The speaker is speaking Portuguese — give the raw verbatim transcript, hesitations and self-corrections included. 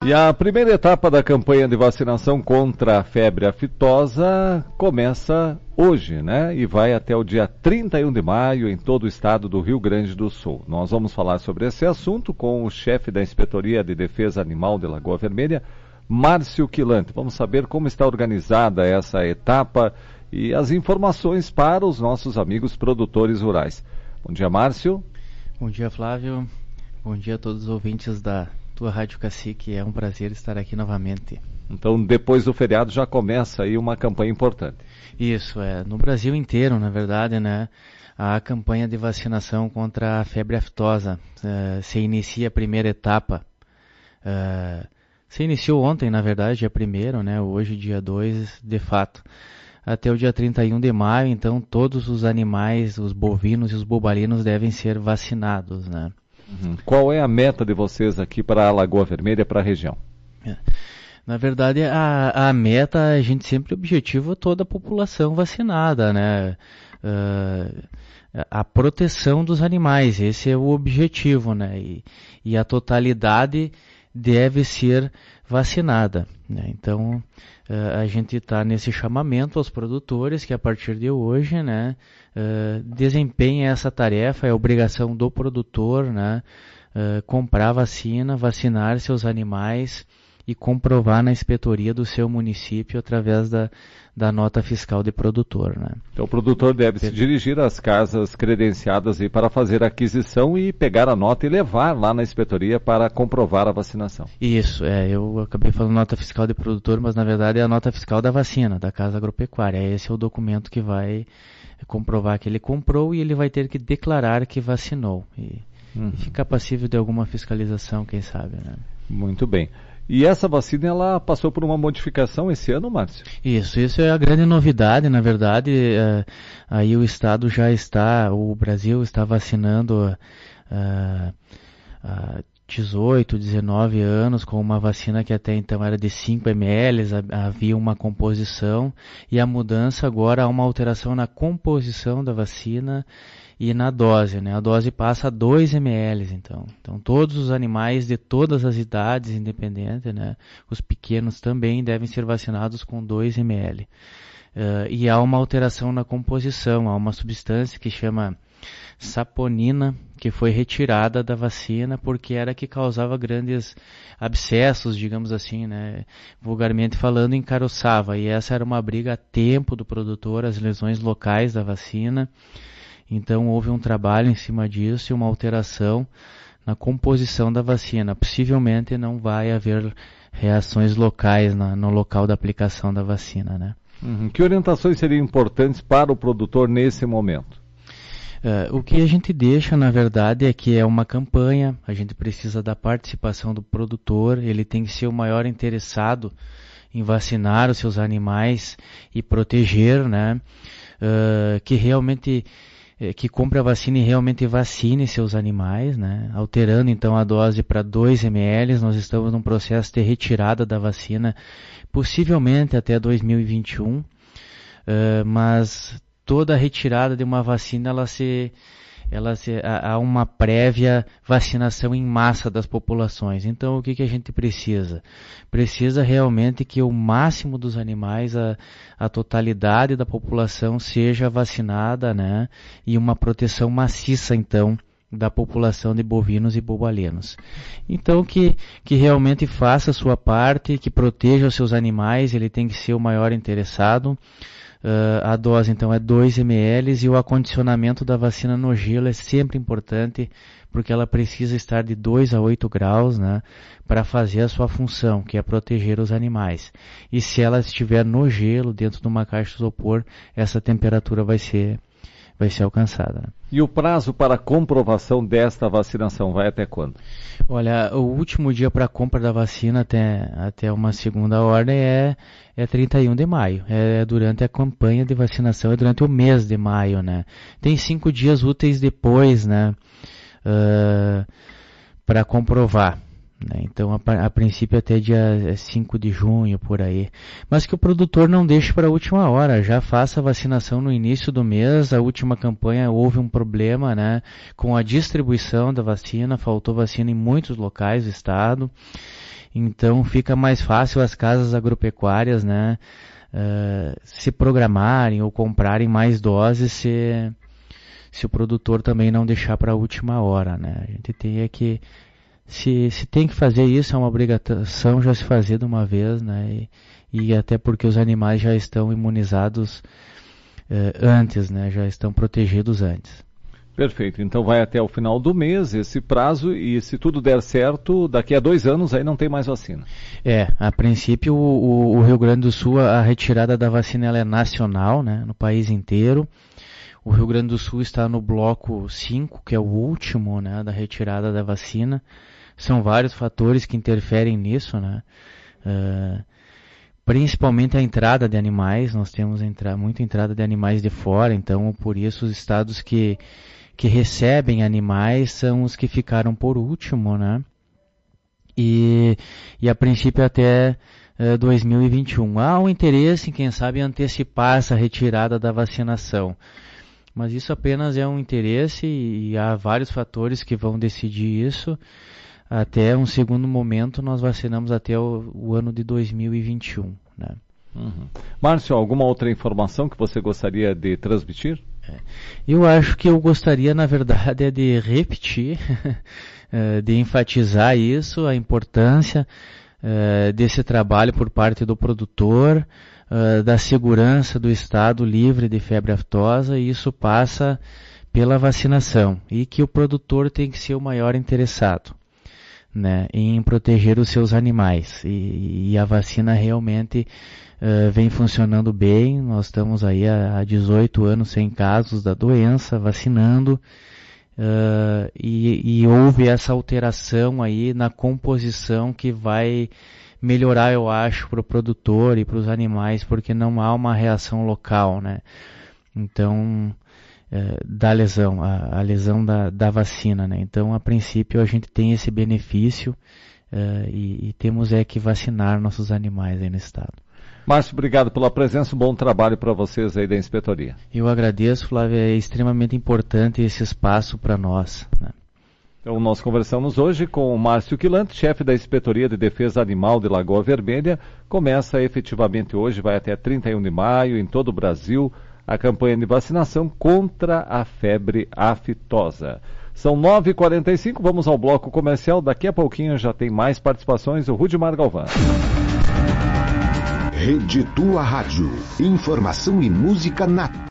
E a primeira etapa da campanha de vacinação contra a febre aftosa começa hoje, né? E vai até o dia trinta e um de maio em todo o estado do Rio Grande do Sul. Nós vamos falar sobre esse assunto com o chefe da Inspetoria de Defesa Animal de Lagoa Vermelha, Márcio Quilante. Vamos saber como está organizada essa etapa e as informações para os nossos amigos produtores rurais. Bom dia, Márcio. Bom dia, Flávio. Bom dia a todos os ouvintes da tua Rádio Cacique. É um prazer estar aqui novamente. Então, depois do feriado já começa aí uma campanha importante. Isso, é. No Brasil inteiro, na verdade, né? A campanha de vacinação contra a febre aftosa. Uh, se inicia a primeira etapa. Uh, se iniciou ontem, na verdade, dia primeiro, né? Hoje, dia dois, de fato. Até o dia trinta e um de maio, então, todos os animais, os bovinos e os bobalinos devem ser vacinados, né? Uhum. Qual é a meta de vocês aqui para a Lagoa Vermelha, para a região? É. Na verdade, a, a meta, a gente sempre objetiva toda a população vacinada, né? Uh, a proteção dos animais, esse é o objetivo, né? E, e a totalidade deve ser vacinada, né? Então, uh, a gente está nesse chamamento aos produtores que a partir de hoje, né, uh, desempenhem essa tarefa, é obrigação do produtor, né, uh, comprar vacina, vacinar seus animais e comprovar na inspetoria do seu município através da, da nota fiscal de produtor, né? Então o produtor deve se dirigir às casas credenciadas aí para fazer a aquisição e pegar a nota e levar lá na inspetoria para comprovar a vacinação. Isso, é, eu acabei falando nota fiscal de produtor, mas na verdade é a nota fiscal da vacina, da Casa Agropecuária. Esse é o documento que vai comprovar que ele comprou e ele vai ter que declarar que vacinou. E, uhum. e ficar passível de alguma fiscalização, quem sabe, né? Muito bem. E essa vacina, ela passou por uma modificação esse ano, Márcio? Isso, isso é a grande novidade, na verdade, é, aí o Estado já está, o Brasil está vacinando é, é, dezoito, dezenove anos com uma vacina que até então era de cinco mililitros, havia uma composição, e a mudança agora há uma alteração na composição da vacina e na dose, né? A dose passa a dois mililitros, então. Então, todos os animais de todas as idades, independente, né? Os pequenos também devem ser vacinados com dois mililitros. Uh, e há uma alteração na composição, há uma substância que chama saponina, que foi retirada da vacina porque era que causava grandes abscessos, digamos assim, né? Vulgarmente falando, encaroçava. E essa era uma briga a tempo do produtor, as lesões locais da vacina. Então houve um trabalho em cima disso e uma alteração na composição da vacina. Possivelmente não vai haver reações locais na, no local da aplicação da vacina, né? Uhum. Que orientações seriam importantes para o produtor nesse momento? Uh, o que a gente deixa, na verdade, é que é uma campanha, a gente precisa da participação do produtor, ele tem que ser o maior interessado em vacinar os seus animais e proteger, né? Uh, que realmente... que compre a vacina e realmente vacine seus animais, né? Alterando então a dose para dois mililitros, nós estamos num processo de retirada da vacina, possivelmente até dois mil e vinte e um, uh, mas toda a retirada de uma vacina, ela se, ela se, há uma prévia vacinação em massa das populações. Então o que, que a gente precisa? Precisa realmente que o máximo dos animais, a, a totalidade da população seja vacinada, né? E uma proteção maciça, então, da população de bovinos e bobalinos. Então que, que realmente faça a sua parte, que proteja os seus animais, ele tem que ser o maior interessado. Uh, a dose então é dois mililitros e o acondicionamento da vacina no gelo é sempre importante porque ela precisa estar de dois a oito graus, né, para fazer a sua função, que é proteger os animais. E se ela estiver no gelo, dentro de uma caixa de isopor, essa temperatura vai ser, vai ser alcançada, né? E o prazo para a comprovação desta vacinação vai até quando? Olha, o último dia para a compra da vacina até, até uma segunda ordem é, é trinta e um de maio. É durante a campanha de vacinação, é durante o mês de maio, né? Tem cinco dias úteis depois, né? Uh, para comprovar. Né? Então, a, a princípio até dia cinco de junho, por aí. Mas que o produtor não deixe para a última hora, já faça a vacinação no início do mês. A última campanha houve um problema, né, com a distribuição da vacina, faltou vacina em muitos locais do estado. Então fica mais fácil as casas agropecuárias, né, uh, se programarem ou comprarem mais doses se, se o produtor também não deixar para a última hora, né. A gente tem é que, se, se tem que fazer isso, é uma obrigação já se fazer de uma vez, né, e, e até porque os animais já estão imunizados uh, antes, né, já estão protegidos antes. Perfeito, então vai até o final do mês esse prazo e se tudo der certo, daqui a dois anos aí não tem mais vacina. É, a princípio o, o Rio Grande do Sul, a retirada da vacina ela é nacional, né, no país inteiro. O Rio Grande do Sul está no bloco cinco, que é o último, né, da retirada da vacina. São vários fatores que interferem nisso, né, uh, principalmente a entrada de animais. Nós temos entra, muita entrada de animais de fora, então por isso os estados que que recebem animais são os que ficaram por último, né? E, e a princípio até uh, dois mil e vinte e um. Há um interesse em, quem sabe, antecipar essa retirada da vacinação. Mas isso apenas é um interesse e, e há vários fatores que vão decidir isso. Até um segundo momento nós vacinamos até o, o ano de dois mil e vinte e um, né? Uhum. Márcio, alguma outra informação que você gostaria de transmitir? Eu acho que eu gostaria, na verdade, é de repetir, de enfatizar isso, a importância desse trabalho por parte do produtor, da segurança do estado livre de febre aftosa, e isso passa pela vacinação, e que o produtor tem que ser o maior interessado, né, em proteger os seus animais, e, e a vacina realmente Uh, vem funcionando bem. Nós estamos aí há, há dezoito anos sem casos da doença, vacinando, uh, e, e houve essa alteração aí na composição que vai melhorar, eu acho, para o produtor e para os animais, porque não há uma reação local, né? Então, uh, da lesão, a, a lesão da, da vacina, né? Então, a princípio, a gente tem esse benefício uh, e, e temos é que vacinar nossos animais aí no estado. Márcio, obrigado pela presença, um bom trabalho para vocês aí da Inspetoria. Eu agradeço, Flávio, é extremamente importante esse espaço para nós, né? Então nós conversamos hoje com o Márcio Quilante, chefe da Inspetoria de Defesa Animal de Lagoa Vermelha. Começa efetivamente hoje, vai até trinta e um de maio, em todo o Brasil, a campanha de vacinação contra a febre aftosa. São nove e quarenta e cinco, vamos ao bloco comercial, daqui a pouquinho já tem mais participações, o Rudimar Galvão. Rede Tua Rádio. Informação e música na